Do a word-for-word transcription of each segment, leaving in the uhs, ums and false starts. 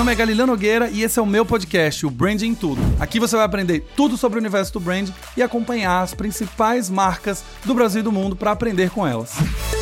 nome é Galileu Nogueira e esse é o meu podcast, o Branding Tudo. Aqui você vai aprender tudo sobre o universo do brand e acompanhar as principais marcas do Brasil e do mundo para aprender com elas.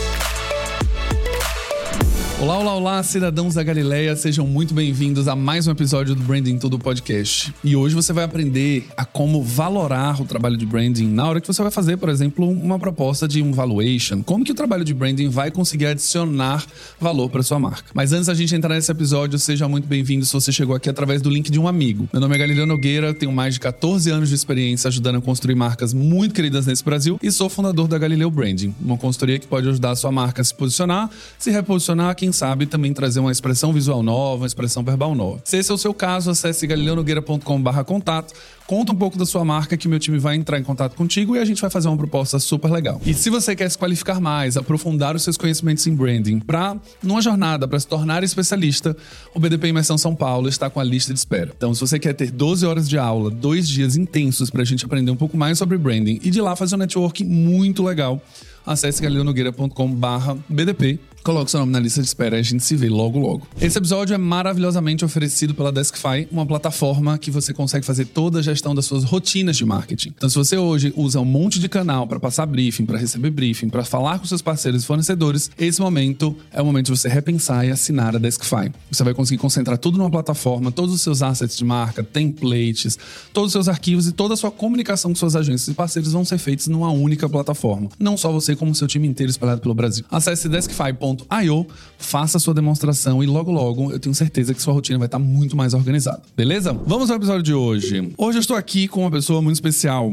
Olá, olá, olá, cidadãos da Galileia, sejam muito bem-vindos a mais um episódio do Branding Tudo Podcast. E hoje você vai aprender a como valorar o trabalho de branding na hora que você vai fazer, por exemplo, uma proposta de um valuation. Como que o trabalho de branding vai conseguir adicionar valor para sua marca. Mas antes da gente entrar nesse episódio, seja muito bem-vindo se você chegou aqui através do link de um amigo. Meu nome é Galileu Nogueira, tenho mais de catorze anos de experiência ajudando a construir marcas muito queridas nesse Brasil e sou fundador da Galileu Branding, uma consultoria que pode ajudar a sua marca a se posicionar, se reposicionar, quem sabe também trazer uma expressão visual nova, uma expressão verbal nova. Se esse é o seu caso, acesse galileu nogueira ponto com barra contato, conta um pouco da sua marca que meu time vai entrar em contato contigo e a gente vai fazer uma proposta super legal. E se você quer se qualificar mais, aprofundar os seus conhecimentos em branding para, numa jornada, para se tornar especialista, o B D P Imersão São Paulo está com a lista de espera. Então, se você quer ter doze horas de aula, dois dias intensos para a gente aprender um pouco mais sobre branding e de lá fazer um networking muito legal, acesse galileu nogueira ponto com barra B D P, coloque seu nome na lista de espera e a gente se vê logo logo. Esse episódio é maravilhosamente oferecido pela Deskfy, uma plataforma que você consegue fazer toda a gestão das suas rotinas de marketing. Então, se você hoje usa um monte de canal para passar briefing, para receber briefing, para falar com seus parceiros e fornecedores, esse momento é o momento de você repensar e assinar a Deskfy. Você vai conseguir concentrar tudo numa plataforma, todos os seus assets de marca, templates, todos os seus arquivos e toda a sua comunicação com suas agências e parceiros vão ser feitos numa única plataforma. Não só você, como seu time inteiro espalhado pelo Brasil. Acesse deskfy ponto i o, faça a sua demonstração e logo logo eu tenho certeza que sua rotina vai estar muito mais organizada. Beleza? Vamos ao episódio de hoje. Hoje eu estou aqui com uma pessoa muito especial.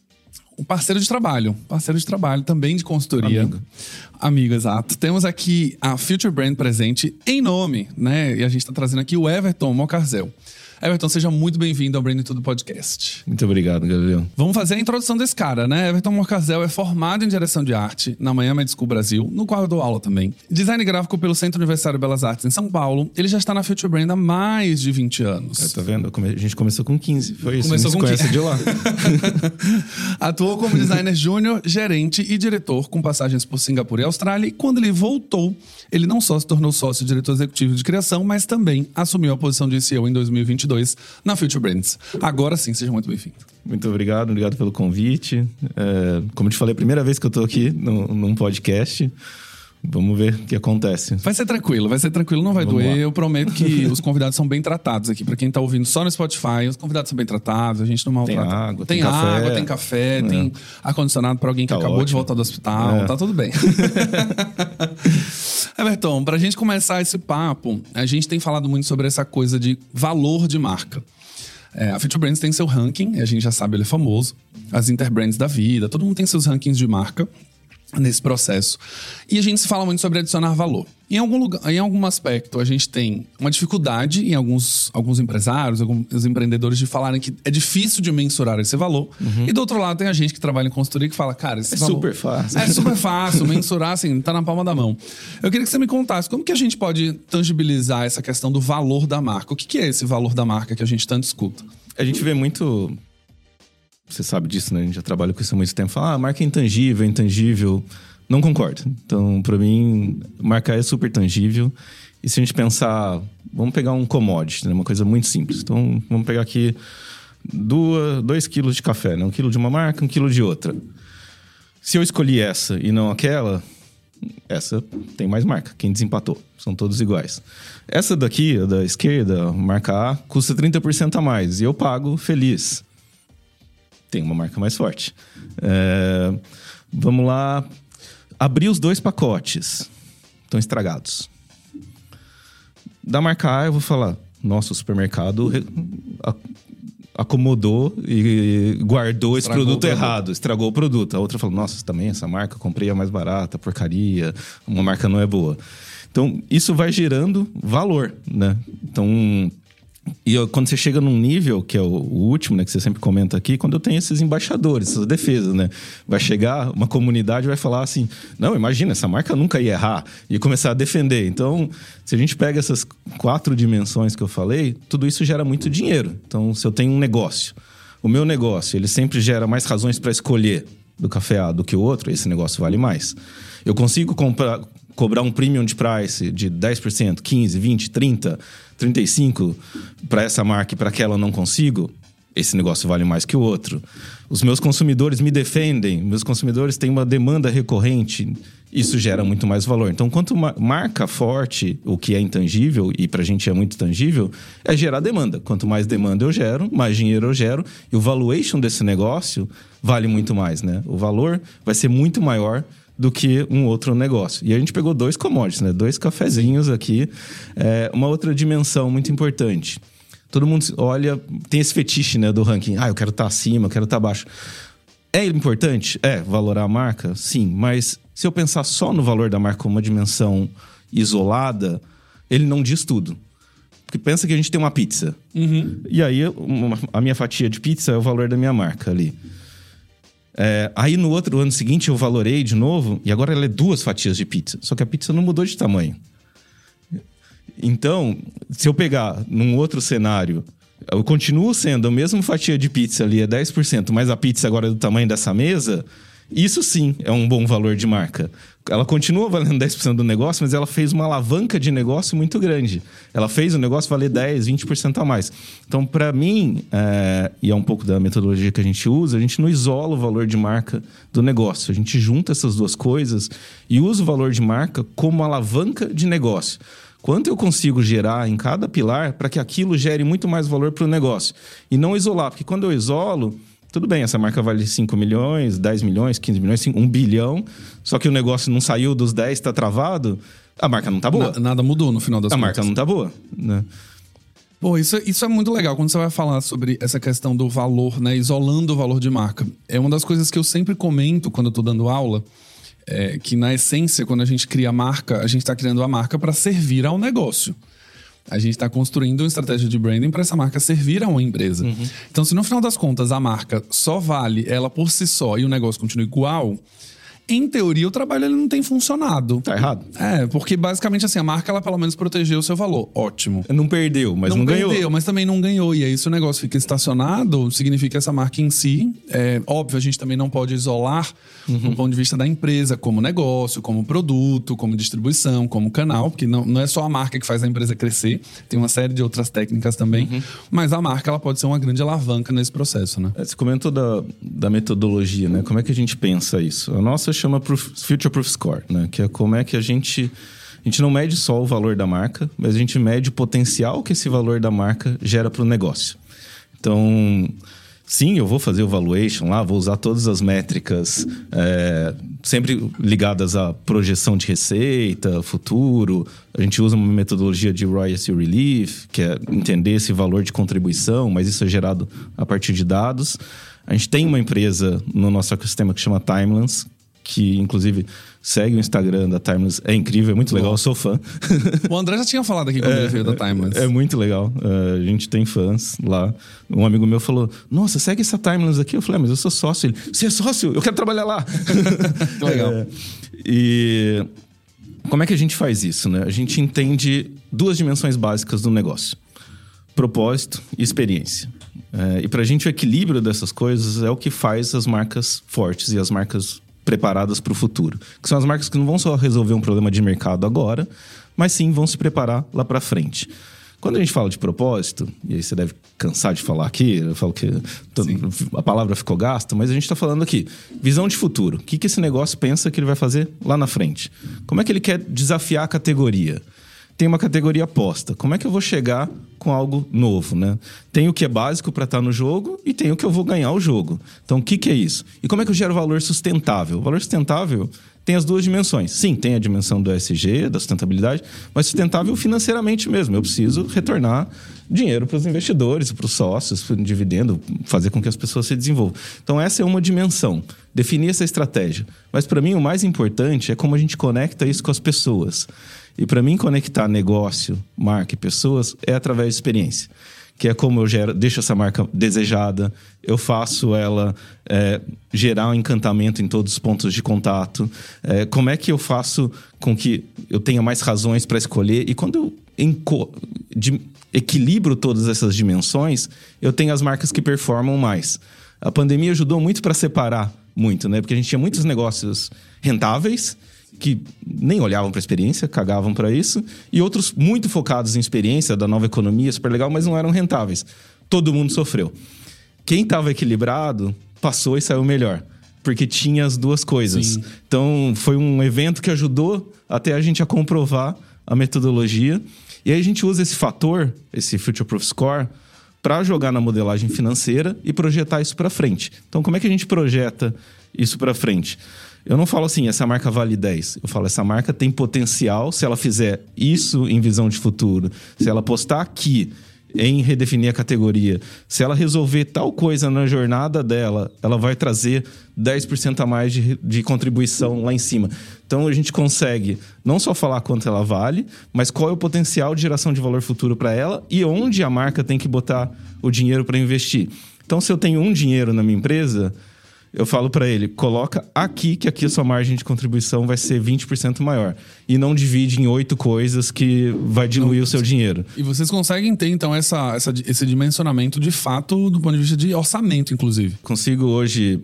Um parceiro de trabalho. Parceiro de trabalho, também de consultoria. Amigo. Amigo, exato. Temos aqui a Future Brand presente em nome, né? E a gente está trazendo aqui o Everton Mocarzel. Everton, seja muito bem-vindo ao Branding Tudo Podcast. Muito obrigado, Galileu. Vamos fazer a introdução desse cara, né? Everton Mocarzel é formado em direção de arte na Manhã Med School Brasil, no qual eu dou aula também. Design gráfico pelo Centro Universitário de Belas Artes em São Paulo. Ele já está na Future Brand há mais de vinte anos. É, tá vendo? A gente começou com quinze. Foi isso. Começou com quinze. de lá. Atuou como designer júnior, gerente e diretor, com passagens por Singapura e Austrália. E quando ele voltou, ele não só se tornou sócio diretor executivo de criação, mas também assumiu a posição de C E O em dois mil e vinte e dois na Future Brands. Agora sim, seja muito bem-vindo. Muito obrigado, obrigado pelo convite. É, como eu te falei, é a primeira vez que eu tô aqui no, num podcast. Vamos ver o que acontece. Vai ser tranquilo, vai ser tranquilo, não vai Vamos doer. lá. Eu prometo que os convidados são bem tratados aqui. Pra quem tá ouvindo só no Spotify, os convidados são bem tratados, a gente não maltrata. Tem água, tem, tem água, café. tem café, É. tem ar-condicionado pra alguém que Tá acabou ótimo. de voltar do hospital, É. tá tudo bem. Everton, pra gente começar esse papo, a gente tem falado muito sobre essa coisa de valor de marca. É, a Future Brands tem seu ranking, a gente já sabe, ele é famoso. As Interbrands da vida, todo mundo tem seus rankings de marca nesse processo. E a gente se fala muito sobre adicionar valor. Em algum lugar, em algum aspecto, a gente tem uma dificuldade em alguns, alguns empresários, alguns empreendedores de falarem que é difícil de mensurar esse valor. Uhum. E do outro lado tem a gente que trabalha em consultoria que fala, cara, esse É valor... super fácil. É super fácil, mensurar assim, tá na palma da mão. Eu queria que você me contasse, como que a gente pode tangibilizar essa questão do valor da marca? O que que é esse valor da marca que a gente tanto escuta? A gente vê muito... Você sabe disso, né? A gente já trabalha com isso há muito tempo. Fala, ah, marca é intangível, intangível. Não concordo. Então, pra mim, marca é super tangível. E se a gente pensar... Vamos pegar um commodity, né? Uma coisa muito simples. Então, vamos pegar aqui duas, dois quilos de café, né? Um quilo de uma marca, um quilo de outra. Se eu escolhi essa e não aquela... Essa tem mais marca. Quem desempatou? São todos iguais. Essa daqui, a da esquerda, marca A, custa trinta por cento a mais. E eu pago feliz. Tem uma marca mais forte. É, vamos lá. Abrir os dois pacotes. Estão estragados. Da marca A, eu vou falar... Nossa, o supermercado acomodou e guardou esse Estragou produto o errado. Estragou o produto. A outra falou, nossa, também essa marca, comprei a mais barata, porcaria. Uma marca não é boa. Então, isso vai gerando valor, né? Então... E eu, quando você chega num nível, que é o, o último, né, que você sempre comenta aqui, quando eu tenho esses embaixadores, essas defesas, né? Vai chegar uma comunidade e vai falar assim, não, imagina, essa marca nunca ia errar, e começar a defender. Então, se a gente pega essas quatro dimensões que eu falei, tudo isso gera muito dinheiro. Então, se eu tenho um negócio, o meu negócio, ele sempre gera mais razões para escolher do café A do que o outro, esse negócio vale mais. Eu consigo comprar... cobrar um premium de price de dez por cento, quinze por cento, vinte por cento, trinta por cento, trinta e cinco por cento para essa marca e para aquela eu não consigo, esse negócio vale mais que o outro. Os meus consumidores me defendem, meus consumidores têm uma demanda recorrente, isso gera muito mais valor. Então, quanto marca forte, o que é intangível, e pra gente é muito tangível, é gerar demanda. Quanto mais demanda eu gero, mais dinheiro eu gero, e o valuation desse negócio vale muito mais, né? O valor vai ser muito maior do que um outro negócio. E a gente pegou dois commodities, né? Dois cafezinhos aqui. É, uma outra dimensão muito importante. Todo mundo olha, tem esse fetiche, né, do ranking. Ah, eu quero estar acima, eu quero estar abaixo. É importante? É, valorar a marca? Sim, mas se eu pensar só no valor da marca como uma dimensão isolada, ele não diz tudo. Porque pensa que a gente tem uma pizza. Uhum. E aí, uma, a minha fatia de pizza é o valor da minha marca ali. É, aí, no outro ano seguinte, eu valorei de novo, e agora ela é duas fatias de pizza. Só que a pizza não mudou de tamanho. Então, se eu pegar num outro cenário, eu continuo sendo a mesma fatia de pizza ali, é dez por cento, mas a pizza agora é do tamanho dessa mesa, isso sim é um bom valor de marca. Ela continua valendo dez por cento do negócio, mas ela fez uma alavanca de negócio muito grande. Ela fez o negócio valer dez, vinte por cento a mais. Então, para mim, é, e é um pouco da metodologia que a gente usa, a gente não isola o valor de marca do negócio. A gente junta essas duas coisas e usa o valor de marca como alavanca de negócio. Quanto eu consigo gerar em cada pilar para que aquilo gere muito mais valor para o negócio. E não isolar, porque quando eu isolo, tudo bem, essa marca vale cinco milhões, dez milhões, quinze milhões, um bilhão, só que o negócio não saiu dos dez, está travado, a marca não está boa. Na, nada mudou no final das a contas. A marca não está boa, né? Pô, isso, isso é muito legal quando você vai falar sobre essa questão do valor, né? Isolando o valor de marca. É uma das coisas que eu sempre comento quando eu tô dando aula. É que, na essência, quando a gente cria a marca, a gente está criando a marca para servir ao negócio. A gente está construindo uma estratégia de branding para essa marca servir a uma empresa. Uhum. Então, se no final das contas a marca só vale ela por si só e o negócio continua igual, em teoria o trabalho ele não tem funcionado. Tá errado. É, porque basicamente assim, a marca ela pelo menos protegeu o seu valor. Ótimo. Não perdeu, mas não, não ganhou. Não perdeu, mas também não ganhou. E aí se o negócio fica estacionado, significa que essa marca em si, é óbvio, a gente também não pode isolar uhum. do ponto de vista da empresa como negócio, como produto, como distribuição, como canal, porque não, não é só a marca que faz a empresa crescer, tem uma série de outras técnicas também, uhum. mas a marca ela pode ser uma grande alavanca nesse processo, né? Você comentou da, da metodologia, né? Como é que a gente pensa isso? A nossa chama Proof, Future Proof Score, né? Que é como é que a gente... A gente não mede só o valor da marca, mas a gente mede o potencial que esse valor da marca gera para o negócio. Então, sim, eu vou fazer o valuation lá, vou usar todas as métricas é, sempre ligadas à projeção de receita, futuro. A gente usa uma metodologia de royalty relief, que é entender esse valor de contribuição, mas isso é gerado a partir de dados. A gente tem uma empresa no nosso ecossistema que chama Timelance, que inclusive segue o Instagram da Timeless. É incrível, é muito legal, eu sou fã. O André já tinha falado aqui quando é, ele veio da Timeless. É, é muito legal, uh, a gente tem fãs lá. Um amigo meu falou, nossa, segue essa Timeless aqui. Eu falei, ah, mas eu sou sócio. Ele, você é sócio? Eu quero trabalhar lá. Muito legal. É, e como é que a gente faz isso, né? A gente entende duas dimensões básicas do negócio. Propósito e experiência. É, e pra gente o equilíbrio dessas coisas é o que faz as marcas fortes e as marcas preparadas para o futuro. Que são as marcas que não vão só resolver um problema de mercado agora, mas sim vão se preparar lá para frente. Quando a gente fala de propósito, e aí você deve cansar de falar aqui, eu falo que a palavra ficou gasta, mas a gente está falando aqui, visão de futuro. O que, que esse negócio pensa que ele vai fazer lá na frente? Como é que ele quer desafiar a categoria? Tem uma categoria posta. Como é que eu vou chegar com algo novo, né? Tem o que é básico para estar no jogo e tem o que eu vou ganhar o jogo. Então, o que, que é isso? E como é que eu gero valor sustentável? O valor sustentável tem as duas dimensões. Sim, tem a dimensão do E S G, da sustentabilidade, mas sustentável financeiramente mesmo. Eu preciso retornar dinheiro para os investidores, para os sócios, para o dividendo, fazer com que as pessoas se desenvolvam. Então, essa é uma dimensão. Definir essa estratégia. Mas, para mim, o mais importante é como a gente conecta isso com as pessoas. E para mim, conectar negócio, marca e pessoas é através de experiência. Que é como eu gero, deixo essa marca desejada, eu faço ela é, gerar um encantamento em todos os pontos de contato. É, como é que eu faço com que eu tenha mais razões para escolher? E quando eu enco, de, equilibro todas essas dimensões, eu tenho as marcas que performam mais. A pandemia ajudou muito para separar muito, né? Porque a gente tinha muitos negócios rentáveis que nem olhavam para a experiência, cagavam para isso, e outros muito focados em experiência da nova economia, super legal, mas não eram rentáveis. Todo mundo sofreu. Quem estava equilibrado passou e saiu melhor, porque tinha as duas coisas. Sim. Então, foi um evento que ajudou até a gente a comprovar a metodologia. E aí a gente usa esse fator, esse Future Proof Score, para jogar na modelagem financeira e projetar isso para frente. Então, como é que a gente projeta isso para frente? Eu não falo assim, essa marca vale dez. Eu falo, essa marca tem potencial, se ela fizer isso em visão de futuro, se ela apostar aqui em redefinir a categoria, se ela resolver tal coisa na jornada dela, ela vai trazer dez por cento a mais de, de contribuição lá em cima. Então, a gente consegue não só falar quanto ela vale, mas qual é o potencial de geração de valor futuro para ela e onde a marca tem que botar o dinheiro para investir. Então, se eu tenho um dinheiro na minha empresa, eu falo para ele, coloca aqui, que aqui a sua margem de contribuição vai ser vinte por cento maior. E não divide em oito coisas que vai diluir não, o seu dinheiro. E vocês conseguem ter, então, essa, essa, esse dimensionamento de fato do ponto de vista de orçamento, inclusive? Consigo hoje...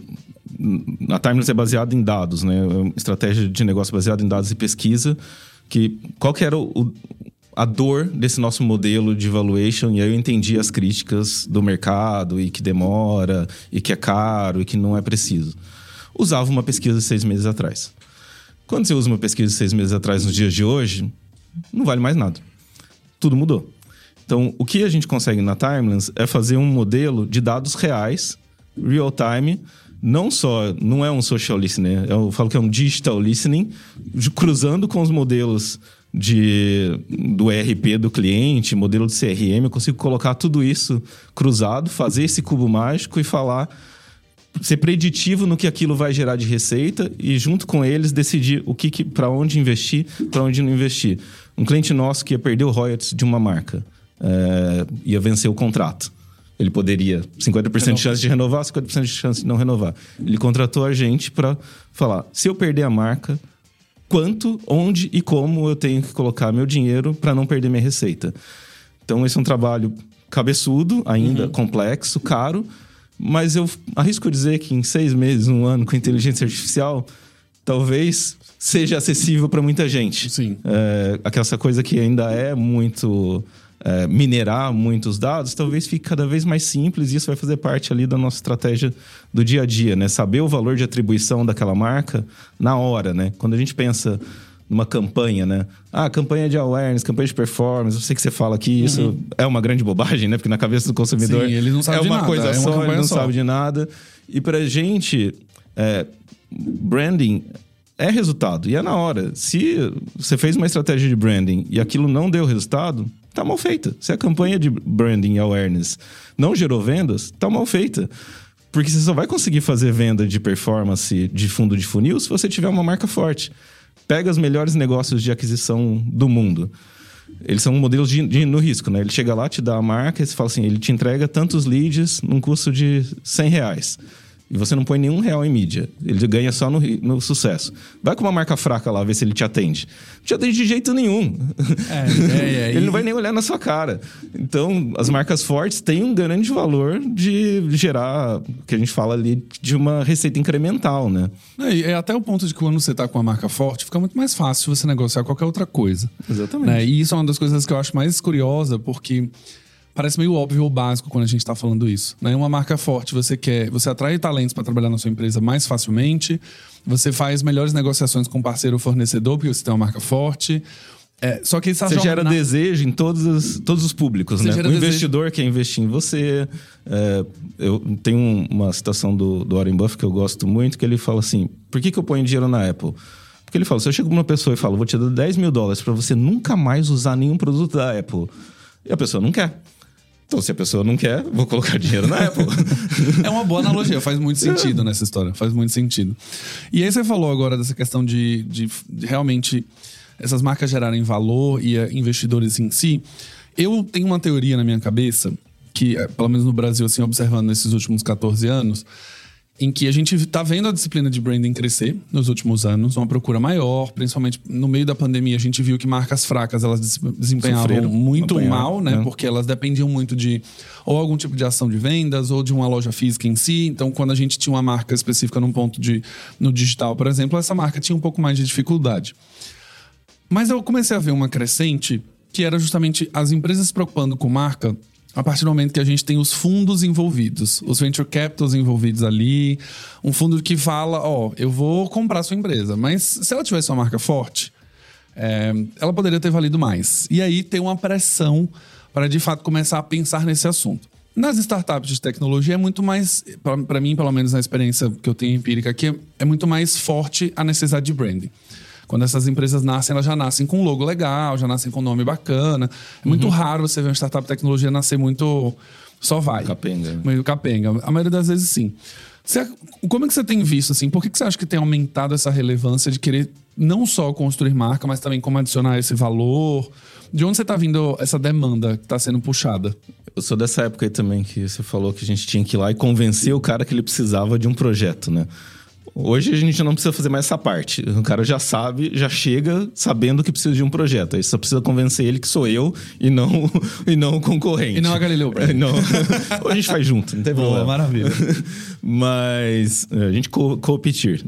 A Timeless é baseada em dados, né? É uma estratégia de negócio baseada em dados e pesquisa. Que, qual que era o, a dor desse nosso modelo de valuation? E aí eu entendi as críticas do mercado e que demora, e que é caro, e que não é preciso. Usava uma pesquisa de seis meses atrás. Quando você usa uma pesquisa de seis meses atrás nos dias de hoje, não vale mais nada. Tudo mudou. Então, o que a gente consegue na Timeless é fazer um modelo de dados reais, real time. Não só, não é um social listening, eu falo que é um digital listening, cruzando com os modelos de, do E R P do cliente, modelo de C R M, eu consigo colocar tudo isso cruzado, fazer esse cubo mágico e falar, ser preditivo no que aquilo vai gerar de receita e junto com eles decidir o que, que para onde investir, para onde não investir. Um cliente nosso que ia perder o royalties de uma marca, é, ia vencer o contrato. Ele poderia, cinquenta por cento de chance de renovar, cinquenta por cento de chance de não renovar. Ele contratou a gente para falar, se eu perder a marca, quanto, onde e como eu tenho que colocar meu dinheiro para não perder minha receita. Então, esse é um trabalho cabeçudo, ainda uhum. complexo, caro, mas eu arrisco dizer que em seis meses, um ano, com inteligência artificial, talvez seja acessível para muita gente. Sim. É, aquela coisa que ainda é muito... É, minerar muitos dados, talvez fique cada vez mais simples e isso vai fazer parte ali da nossa estratégia do dia a dia, né? Saber o valor de atribuição daquela marca na hora, né? Quando a gente pensa numa campanha, né? Ah, campanha de awareness, campanha de performance, eu sei que você fala que isso uhum. é uma grande bobagem, né? Porque na cabeça do consumidor Sim, ele não sabe é de uma nada, coisa é uma só, ele não só. sabe de nada. E pra gente, é, branding é resultado e é na hora. Se você fez uma estratégia de branding e aquilo não deu resultado, tá mal feita. Se a campanha de branding e awareness não gerou vendas, tá mal feita. Porque você só vai conseguir fazer venda de performance de fundo de funil se você tiver uma marca forte. Pega os melhores negócios de aquisição do mundo. Eles são modelos de, de, no risco, né? Ele chega lá, te dá a marca e você fala assim, ele te entrega tantos leads num custo de cem reais. E você não põe nenhum real em mídia. Ele ganha só no, no sucesso. Vai com uma marca fraca lá, ver se ele te atende. Não te atende de jeito nenhum. É, é, é, ele e... não vai nem olhar na sua cara. Então, as marcas fortes têm um grande valor de gerar, o que a gente fala ali, de uma receita incremental, né? É, é até o ponto de que quando você tá com uma marca forte, fica muito mais fácil você negociar qualquer outra coisa. Exatamente. Né? E isso é uma das coisas que eu acho mais curiosa, porque... Parece meio óbvio ou básico quando a gente está falando isso, né? Uma marca forte, você quer, você atrai talentos para trabalhar na sua empresa mais facilmente, você faz melhores negociações com parceiro ou fornecedor, porque você tem uma marca forte. É, só que essa você jornada... gera desejo em todos os, todos os públicos, você né? O investidor desejo... quer investir em você. É, eu tenho uma citação do, do Warren Buffett que eu gosto muito, que ele fala assim, por que, que eu ponho dinheiro na Apple? Porque ele fala, se eu chego para uma pessoa e falo, vou te dar dez mil dólares para você nunca mais usar nenhum produto da Apple, e a pessoa não quer. Então, se a pessoa não quer, vou colocar dinheiro na Apple. É uma boa analogia, faz muito sentido nessa história. Faz muito sentido. E aí você falou agora dessa questão de, de, de realmente essas marcas gerarem valor e uh, investidores em si. Eu tenho uma teoria na minha cabeça, que, pelo menos no Brasil, assim, observando nesses últimos catorze anos, em que a gente está vendo a disciplina de branding crescer nos últimos anos, uma procura maior, principalmente no meio da pandemia. A gente viu que marcas fracas, elas desempenhavam Sofreram, muito apanhar, mal, né? né? Porque elas dependiam muito de ou algum tipo de ação de vendas ou de uma loja física em si. Então, quando a gente tinha uma marca específica num ponto de, no digital, por exemplo, essa marca tinha um pouco mais de dificuldade. Mas eu comecei a ver uma crescente que era justamente as empresas se preocupando com marca a partir do momento que a gente tem os fundos envolvidos, os venture capitals envolvidos ali, um fundo que fala, ó, oh, eu vou comprar a sua empresa, mas se ela tivesse uma marca forte, é, ela poderia ter valido mais. E aí tem uma pressão para, de fato, começar a pensar nesse assunto. Nas startups de tecnologia é muito mais, para mim, pelo menos na experiência que eu tenho empírica aqui, é muito mais forte a necessidade de branding. Quando essas empresas nascem, elas já nascem com um logo legal, já nascem com um nome bacana. É muito uhum. raro você ver uma startup de tecnologia nascer muito... Só vai. Capenga. Meio capenga. A maioria das vezes, sim. Você, como é que você tem visto, assim? Por que, que você acha que tem aumentado essa relevância de querer não só construir marca, mas também como adicionar esse valor? De onde você está vindo essa demanda que está sendo puxada? Eu sou dessa época aí também, que você falou que a gente tinha que ir lá e convencer o cara que ele precisava de um projeto, né? Hoje a gente não precisa fazer mais essa parte. O cara já sabe, já chega sabendo que precisa de um projeto. Aí só precisa convencer ele que sou eu e não, e não o concorrente. E não a Galileu. É, não. Ou a gente faz junto, não tem problema. Boa, maravilha. Mas a gente co- competir.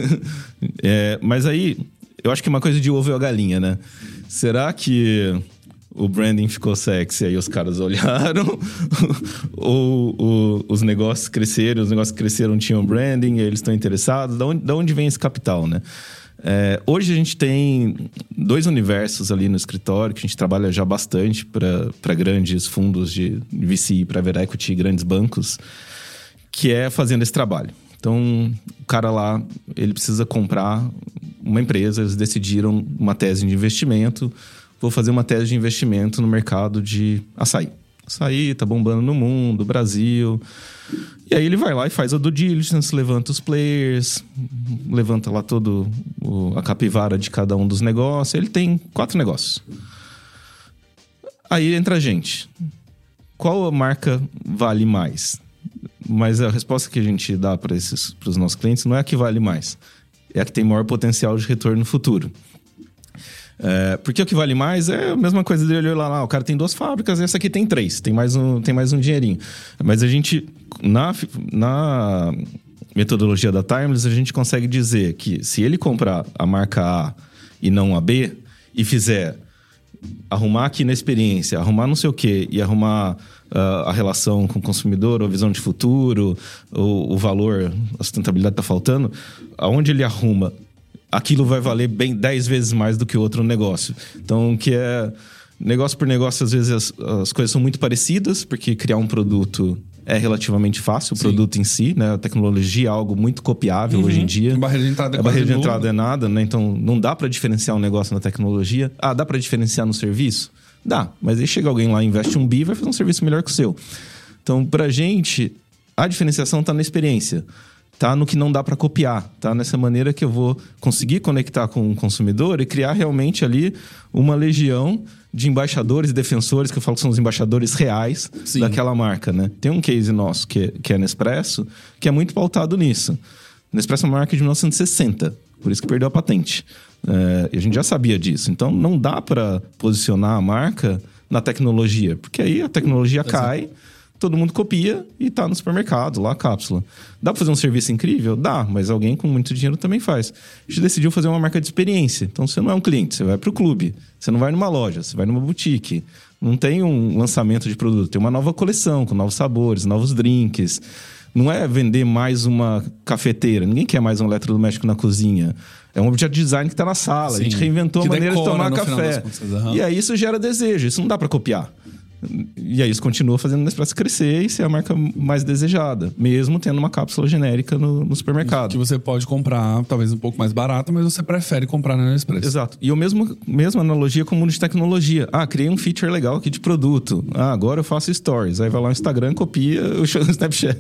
É, mas aí, eu acho que é uma coisa de ovo e a galinha, né? Será que o branding ficou sexy, aí os caras olharam, ou, ou os negócios cresceram, os negócios cresceram, tinham branding, e eles estão interessados? Da onde, da onde vem esse capital, né? É, hoje a gente tem dois universos ali no escritório, que a gente trabalha já bastante para grandes fundos de V C, private equity, grandes bancos, que é fazendo esse trabalho. Então, o cara lá, ele precisa comprar uma empresa, eles decidiram uma tese de investimento. Vou fazer uma tese de investimento no mercado de açaí. Açaí tá bombando no mundo, Brasil. E aí ele vai lá e faz a due diligence, levanta os players, levanta lá todo o, a capivara de cada um dos negócios. Ele tem quatro negócios. Aí entra a gente. Qual a marca vale mais? Mas a resposta que a gente dá para esses, para os nossos clientes não é a que vale mais. É a que tem maior potencial de retorno no futuro. É, porque o que vale mais é a mesma coisa dele olhar lá, o cara tem duas fábricas, essa aqui tem três, tem mais um, tem mais um dinheirinho. Mas a gente, na, na metodologia da Timeless, a gente consegue dizer que se ele comprar a marca A e não a B, e fizer arrumar aqui na experiência, arrumar não sei o quê, e arrumar uh, a relação com o consumidor, ou a visão de futuro, ou o valor, a sustentabilidade está faltando, aonde ele arruma, aquilo vai valer bem dez vezes mais do que o outro negócio. Então, que é negócio por negócio, às vezes as, as coisas são muito parecidas, porque criar um produto é relativamente fácil, o Sim. produto em si, né? A tecnologia é algo muito copiável uhum. hoje em dia. A barreira de entrada é A barreira de nula. entrada é nada, né? Então, não dá para diferenciar um negócio na tecnologia. Ah, dá para diferenciar no serviço? Dá, mas aí chega alguém lá, investe um bi e vai fazer um serviço melhor que o seu. Então, pra gente, a diferenciação tá na experiência. Tá no que não dá para copiar, tá? Nessa maneira que eu vou conseguir conectar com o consumidor e criar realmente ali uma legião de embaixadores e defensores, que eu falo que são os embaixadores reais Sim. daquela marca, né? Tem um case nosso, que é, que é Nespresso, que é muito pautado nisso. Nespresso é uma marca de mil novecentos e sessenta, por isso que perdeu a patente. É, e a gente já sabia disso. Então, não dá para posicionar a marca na tecnologia, porque aí a tecnologia Exato. cai... Todo mundo copia e tá no supermercado, lá a cápsula. Dá pra fazer um serviço incrível? Dá, mas alguém com muito dinheiro também faz. A gente decidiu fazer uma marca de experiência. Então, você não é um cliente, você vai pro clube. Você não vai numa loja, você vai numa boutique. Não tem um lançamento de produto, tem uma nova coleção com novos sabores, novos drinks. Não é vender mais uma cafeteira. Ninguém quer mais um eletrodoméstico na cozinha. É um objeto de design que tá na sala. Sim, a gente reinventou a maneira de tomar café. Uhum. E aí isso gera desejo, isso não dá pra copiar. E aí isso continua fazendo o Nespresso crescer e ser a marca mais desejada, mesmo tendo uma cápsula genérica no, no supermercado. Que você pode comprar, talvez um pouco mais barato, mas você prefere comprar na Nespresso. Exato. E a mesma, mesma analogia com o mundo de tecnologia. Ah, criei um feature legal aqui de produto. Ah, agora eu faço stories. Aí vai lá no Instagram, copia o Snapchat.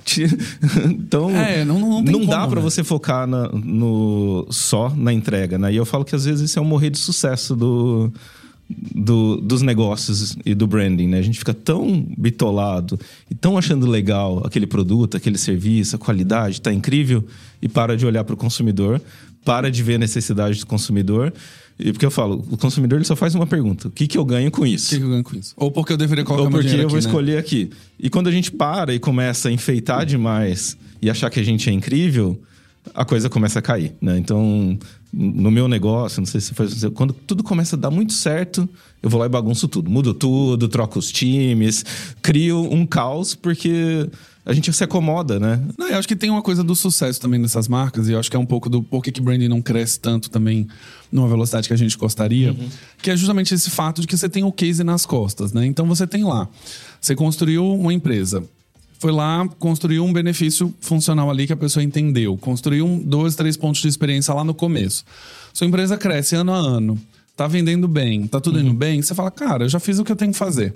Então, é, não, não, não, não dá como, pra né? você focar na, no, só na entrega, né? E eu falo que às vezes isso é um morrer de sucesso do... do, dos negócios e do branding, né? A gente fica tão bitolado e tão achando legal aquele produto, aquele serviço, a qualidade tá incrível e para de olhar para o consumidor, para de ver a necessidade do consumidor. E porque eu falo, o consumidor ele só faz uma pergunta: o que, que eu ganho com isso? O que, que eu ganho com isso? Ou porque eu deveria colocar Ou meu porque dinheiro eu vou aqui, escolher né? aqui. E quando a gente para e começa a enfeitar demais e achar que a gente é incrível, a coisa começa a cair, né? Então, no meu negócio, não sei se faz... Quando tudo começa a dar muito certo, eu vou lá e bagunço tudo. Mudo tudo, troco os times, crio um caos, porque a gente se acomoda, né? Não, eu acho que tem uma coisa do sucesso também dessas marcas, e eu acho que é um pouco do porquê que branding não cresce tanto também numa velocidade que a gente gostaria, uhum. que é justamente esse fato de que você tem o case nas costas, né? Então você tem lá, você construiu uma empresa, foi lá, construiu um benefício funcional ali que a pessoa entendeu, construiu um, dois, três pontos de experiência lá no começo. Sua empresa cresce ano a ano, tá vendendo bem, tá tudo uhum. indo bem, você fala, cara, eu já fiz o que eu tenho que fazer.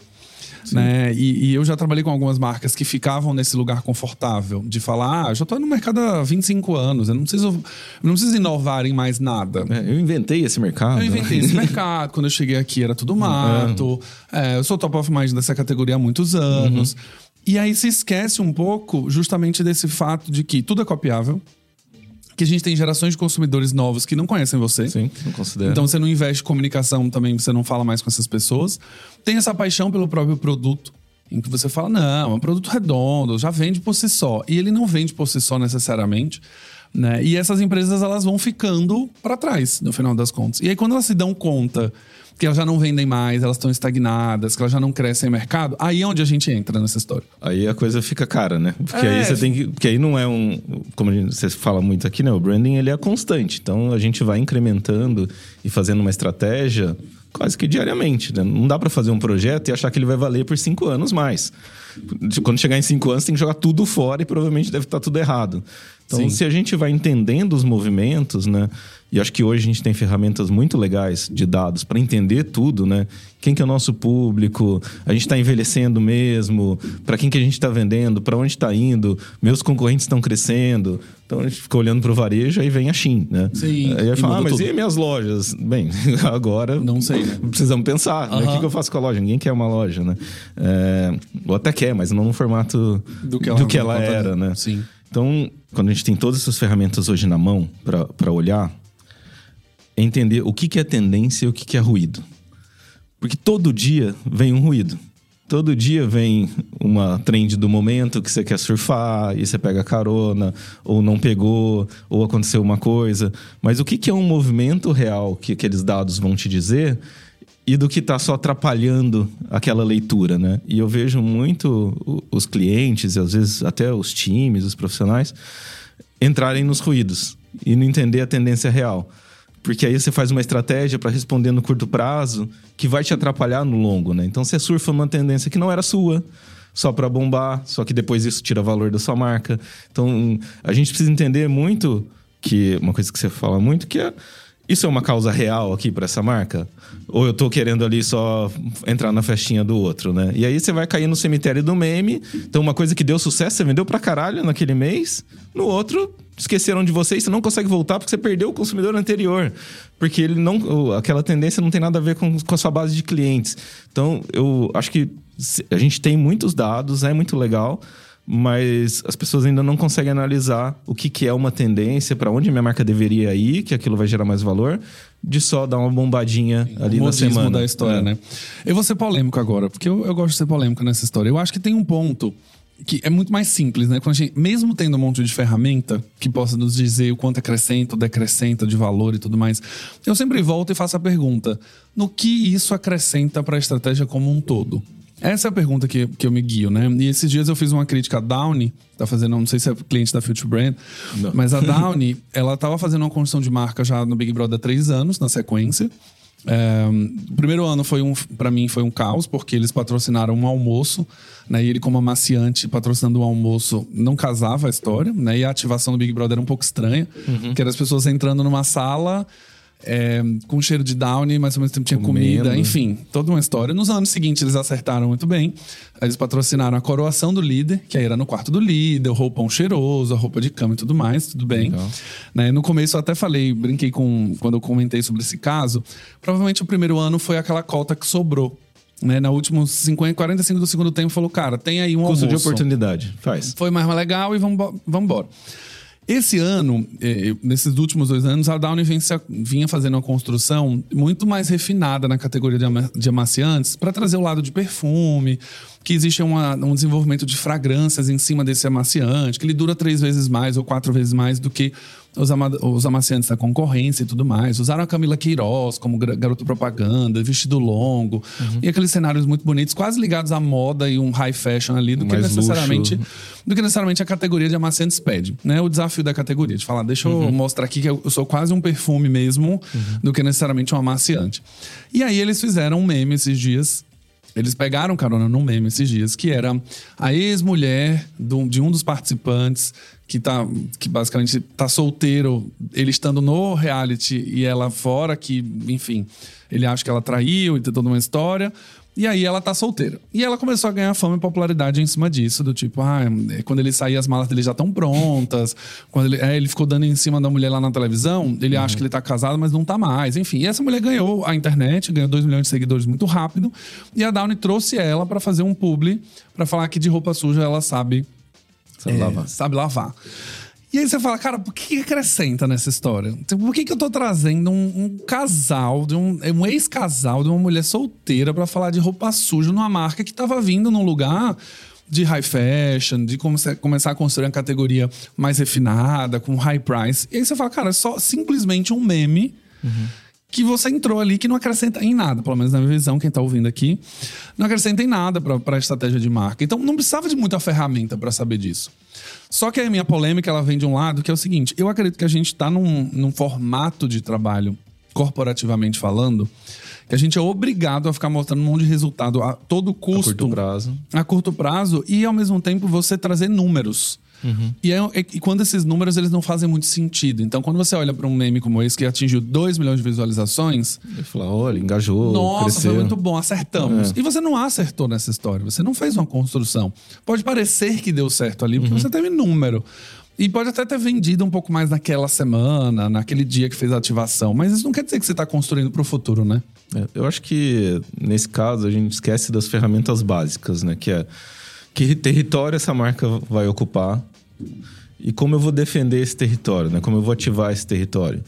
Né? E, e eu já trabalhei com algumas marcas que ficavam nesse lugar confortável de falar, ah, já tô no mercado há vinte e cinco anos, eu não preciso, eu não preciso inovar em mais nada. É, eu inventei esse mercado. Eu inventei esse mercado, quando eu cheguei aqui era tudo mato, é. É, eu sou top of mind dessa categoria há muitos anos. Uhum. E aí se esquece um pouco justamente desse fato de que tudo é copiável, que a gente tem gerações de consumidores novos que não conhecem você. Sim, não considero. Então você não investe em comunicação também, você não fala mais com essas pessoas. Tem essa paixão pelo próprio produto, em que você fala, não, é um produto redondo, já vende por si só. E ele não vende por si só necessariamente, né? E essas empresas, elas vão ficando para trás, no final das contas. E aí quando elas se dão conta que elas já não vendem mais, elas estão estagnadas, que elas já não crescem em mercado, aí é onde a gente entra nessa história. Aí a coisa fica cara, né? Porque é. aí você tem que... Porque aí não é um... Como a gente, você fala muito aqui, né? O branding, ele é constante. Então, a gente vai incrementando e fazendo uma estratégia quase que diariamente, né? Não dá para fazer um projeto e achar que ele vai valer por cinco anos mais. Quando chegar em cinco anos, tem que jogar tudo fora e provavelmente deve estar tudo errado. Então, Sim. se a gente vai entendendo os movimentos, né? E acho que hoje a gente tem ferramentas muito legais de dados para entender tudo, né? Quem que é o nosso público? A gente está envelhecendo mesmo? Para quem que a gente está vendendo? Para onde está indo? Meus concorrentes estão crescendo. Então, a gente fica olhando para o varejo, aí vem a Shein, né? Sim. Aí vai falar, ah, mas tudo. E minhas lojas? Bem, agora... Não sei, né? Precisamos pensar, Uh-huh. né? O que, que eu faço com a loja? Ninguém quer uma loja, né? É, ou até quer, mas não no formato do que ela, do que ela era, né? Sim. Então, quando a gente tem todas essas ferramentas hoje na mão para olhar, é entender o que, que é tendência e o que, que é ruído. Porque todo dia vem um ruído. Todo dia vem uma trend do momento que você quer surfar e você pega carona, ou não pegou, ou aconteceu uma coisa. Mas o que, que é um movimento real que aqueles dados vão te dizer e do que está só atrapalhando aquela leitura, né? E eu vejo muito os clientes, e às vezes até os times, os profissionais, entrarem nos ruídos e não entender a tendência real. Porque aí você faz uma estratégia para responder no curto prazo que vai te atrapalhar no longo, né? Então você surfa uma tendência que não era sua, só para bombar, só que depois isso tira valor da sua marca. Então a gente precisa entender muito que uma coisa que você fala muito que é isso é uma causa real aqui para essa marca? Ou eu tô querendo ali só entrar na festinha do outro, né? E aí você vai cair no cemitério do meme. Então uma coisa que deu sucesso, você vendeu pra caralho naquele mês. No outro, esqueceram de você e você não consegue voltar porque você perdeu o consumidor anterior. Porque ele não, aquela tendência não tem nada a ver com, com a sua base de clientes. Então eu acho que a gente tem muitos dados, é muito legal, mas as pessoas ainda não conseguem analisar o que, que é uma tendência, para onde minha marca deveria ir, que aquilo vai gerar mais valor, de só dar uma bombadinha Sim, ali na semana. Da história, é. né? Eu vou ser polêmico agora, porque eu, eu gosto de ser polêmico nessa história. Eu acho que tem um ponto que é muito mais simples, né? Quando a gente, mesmo tendo um monte de ferramenta que possa nos dizer o quanto acrescenta ou decrescenta de valor e tudo mais, eu sempre volto e faço a pergunta: no que isso acrescenta para a estratégia como um todo? Essa é a pergunta que, que eu me guio, né? E esses dias eu fiz uma crítica à Downy, tá fazendo, não sei se é cliente da Future Brand, não. Mas a Downy, ela tava fazendo uma construção de marca já no Big Brother há três anos, na sequência. É, o primeiro ano foi um, para mim foi um caos, porque eles patrocinaram um almoço, né? E ele, como amaciante, patrocinando um almoço, não casava a história, né? E a ativação do Big Brother era um pouco estranha, uhum. que era as pessoas entrando numa sala é, com cheiro de Downy, mas ao mesmo tempo tinha comida, Comendo. enfim, toda uma história. Nos anos seguintes eles acertaram muito bem. Eles patrocinaram a coroação do líder, que aí era no quarto do líder, o roupão cheiroso, a roupa de cama e tudo mais, tudo bem. Né? No começo eu até falei, brinquei com quando eu comentei sobre esse caso. Provavelmente o primeiro ano foi aquela cota que sobrou. Né, na últimos cinquenta, quarenta e cinco do segundo tempo, falou, cara, tem aí um Custo de almoço. oportunidade, faz. Foi mais legal e vamos embora. Esse ano, eh, nesses últimos dois anos, a Downy vinha fazendo uma construção muito mais refinada na categoria de, ama de amaciantes para trazer o lado de perfume, que existe uma, um desenvolvimento de fragrâncias em cima desse amaciante, que ele dura três vezes mais ou quatro vezes mais do que os, ama os amaciantes da concorrência e tudo mais. Usaram a Camila Queiroz como garota propaganda, vestido longo, uhum. e aqueles cenários muito bonitos, quase ligados à moda e um high fashion ali, do que necessariamente, do que necessariamente a categoria de amaciantes pede. Né? O desafio da categoria, de falar, deixa eu uhum. mostrar aqui que eu sou quase um perfume mesmo, uhum. do que necessariamente um amaciante. E aí eles fizeram um meme esses dias. Eles pegaram carona num meme esses dias, que era a ex-mulher de um dos participantes, que, tá, que basicamente tá solteiro, ele estando no reality e ela fora, que, enfim, ele acha que ela traiu e tem toda uma história. E aí ela tá solteira. E ela começou a ganhar fama e popularidade em cima disso. Do tipo, ah, quando ele sair, as malas dele já estão prontas. Quando ele, é, ele ficou dando em cima da mulher lá na televisão. Ele uhum. acha que ele tá casado, mas não tá mais. Enfim, e essa mulher ganhou a internet, ganhou dois milhões de seguidores muito rápido. E a Downy trouxe ela pra fazer um publi, pra falar que de roupa suja ela sabe, sabe, é, lavar. sabe lavar. E aí você fala, cara, por que acrescenta nessa história? Por que que eu tô trazendo um, um casal, de um, um ex-casal de uma mulher solteira pra falar de roupa suja numa marca que tava vindo num lugar de high fashion, de come começar a construir uma categoria mais refinada, com high price. E aí você fala, cara, é só simplesmente um meme uhum. que você entrou ali que não acrescenta em nada, pelo menos na minha visão, quem tá ouvindo aqui, não acrescenta em nada pra, pra estratégia de marca. Então não precisava de muita ferramenta pra saber disso. Só que a minha polêmica, ela vem de um lado, que é o seguinte, eu acredito que a gente tá num, num formato de trabalho, corporativamente falando, que a gente é obrigado a ficar mostrando um monte de resultado a todo custo. A curto prazo. A curto prazo e, ao mesmo tempo, você trazer números. Uhum. E, é, e quando esses números, eles não fazem muito sentido. Então, quando você olha para um meme como esse, que atingiu dois milhões de visualizações... Ele fala, olha, engajou, Nossa, cresceu. foi muito bom, acertamos. É. E você não acertou nessa história. Você não fez uma construção. Pode parecer que deu certo ali, porque uhum. você teve número. E pode até ter vendido um pouco mais naquela semana, naquele dia que fez a ativação. Mas isso não quer dizer que você está construindo para o futuro, né? É, eu acho que, nesse caso, a gente esquece das ferramentas básicas, né? Que é que território essa marca vai ocupar e como eu vou defender esse território, né? Como eu vou ativar esse território.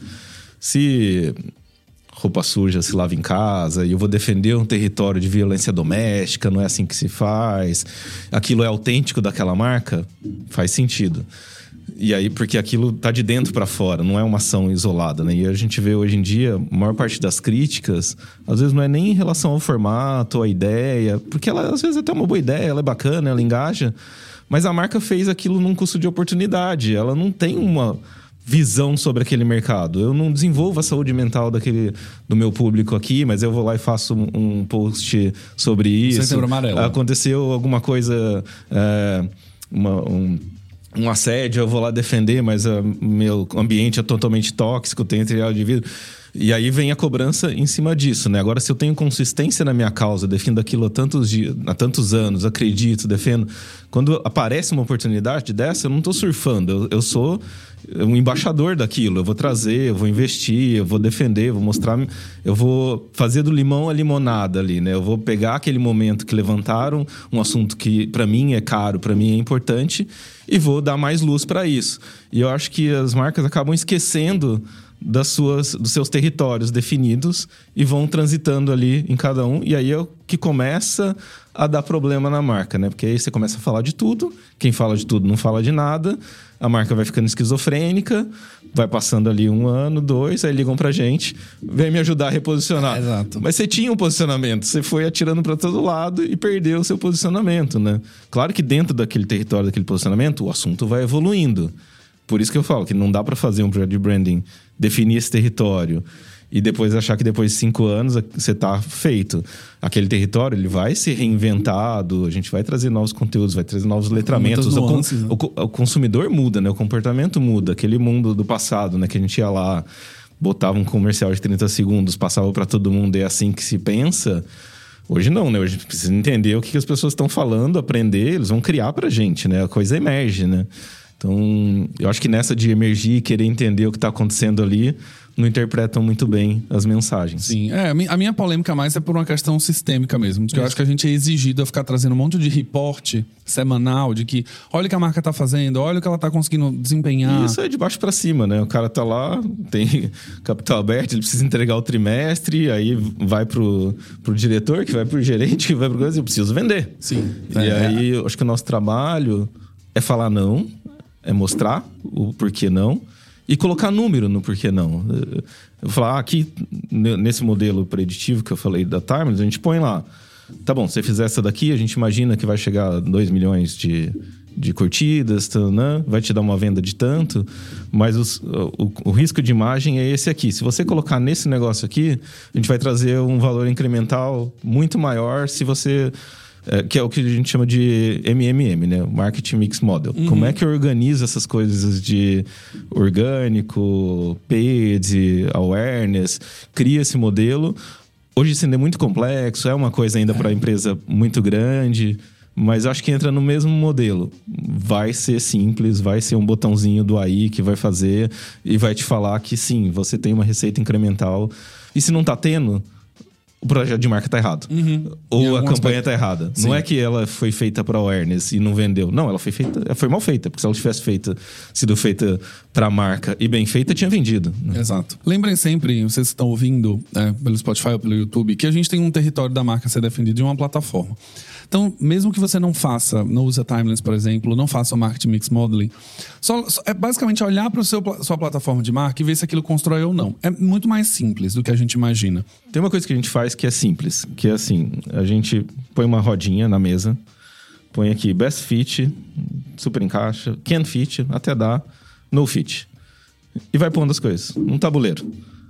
Se roupa suja se lava em casa e eu vou defender um território de violência doméstica, não é assim que se faz. Aquilo é autêntico daquela marca? Faz sentido. E aí, porque aquilo tá de dentro para fora, não é uma ação isolada, né? E a gente vê hoje em dia, a maior parte das críticas, às vezes não é nem em relação ao formato, à ideia, porque ela às vezes é até uma boa ideia, ela é bacana, ela engaja, mas a marca fez aquilo num custo de oportunidade, ela não tem uma visão sobre aquele mercado. Eu não desenvolvo a saúde mental daquele, do meu público aqui, mas eu vou lá e faço um, um post sobre isso. Setembro Amarelo. Aconteceu alguma coisa, é, uma, um... um assédio, eu vou lá defender, mas o meu ambiente é totalmente tóxico, tem material de vidro. E aí vem a cobrança em cima disso, né? Agora, se eu tenho consistência na minha causa, defendo aquilo há tantos, dias, há tantos anos, acredito, defendo... Quando aparece uma oportunidade dessa, eu não estou surfando. Eu, eu sou um embaixador daquilo. Eu vou trazer, eu vou investir, eu vou defender, eu vou mostrar... Eu vou fazer do limão a limonada ali, né? Eu vou pegar aquele momento que levantaram, um assunto que para mim é caro, para mim é importante, e vou dar mais luz para isso. E eu acho que as marcas acabam esquecendo das suas, dos seus territórios definidos e vão transitando ali em cada um. E aí é o que começa a dar problema na marca, né? Porque aí você começa a falar de tudo. Quem fala de tudo não fala de nada. A marca vai ficando esquizofrênica. Vai passando ali um ano, dois. Aí ligam pra gente. Vem me ajudar a reposicionar. É, exato. Mas você tinha um posicionamento. Você foi atirando pra todo lado e perdeu o seu posicionamento, né? Claro que dentro daquele território, daquele posicionamento, o assunto vai evoluindo. Por isso que eu falo que não dá para fazer um projeto de branding, definir esse território e depois achar que depois de cinco anos você tá feito. Aquele território, ele vai ser reinventado, a gente vai trazer novos conteúdos, vai trazer novos letramentos. Nuances, o, né? o, o consumidor muda, né? O comportamento muda. Aquele mundo do passado, né? Que a gente ia lá, botava um comercial de trinta segundos, passava para todo mundo, é assim que se pensa. Hoje não, né? Hoje a gente precisa entender o que, que as pessoas estão falando, aprender, eles vão criar pra gente, né? A coisa emerge, né? Então, eu acho que nessa de emergir e querer entender o que está acontecendo ali, não interpretam muito bem as mensagens. Sim, é, a minha polêmica mais é por uma questão sistêmica mesmo. Porque eu acho que a gente é exigido a ficar trazendo um monte de reporte semanal de que olha o que a marca tá fazendo, olha o que ela tá conseguindo desempenhar. E isso é de baixo para cima, né? O cara tá lá, tem capital aberto, ele precisa entregar o trimestre, aí vai pro, pro diretor, que vai pro gerente, que vai pro coisa, eu preciso vender. Sim. E é, aí, eu acho que o nosso trabalho é falar não, é mostrar o porquê não e colocar número no porquê não. Eu vou falar, ah, aqui nesse modelo preditivo que eu falei da Timeless, a gente põe lá, tá bom, se você fizer essa daqui, a gente imagina que vai chegar a dois milhões de, de curtidas, né? Vai te dar uma venda de tanto, mas os, o, o risco de imagem é esse aqui. Se você colocar nesse negócio aqui, a gente vai trazer um valor incremental muito maior se você... É, que é o que a gente chama de M M M, né? Marketing Mix Model. Uhum. Como é que eu organizo essas coisas de orgânico, paid, awareness, cria esse modelo. Hoje isso ainda é muito complexo, é uma coisa ainda é. para a empresa muito grande, mas acho que entra no mesmo modelo. Vai ser simples, vai ser um botãozinho do A I que vai fazer e vai te falar que sim, você tem uma receita incremental. E se não tá tendo... o projeto de marca tá errado. Uhum. Ou a campanha aspecto... tá errada. Sim. Não é que ela foi feita para awareness e não vendeu. Não, ela foi feita, foi mal feita. Porque se ela tivesse feita, sido feita para marca e bem feita, tinha vendido. Né? Exato. Lembrem sempre, vocês que estão ouvindo é, pelo Spotify ou pelo YouTube, que a gente tem um território da marca a ser defendido em uma plataforma. Então, mesmo que você não faça, não use a Timeless, por exemplo, não faça o Marketing Mix Modeling, só, só, é basicamente olhar para a sua plataforma de marca e ver se aquilo constrói ou não. É muito mais simples do que a gente imagina. Tem uma coisa que a gente faz que é simples, que é assim, a gente põe uma rodinha na mesa, põe aqui Best Fit, super encaixa, Can Fit, até dá, No Fit. E vai pondo as coisas, num tabuleiro.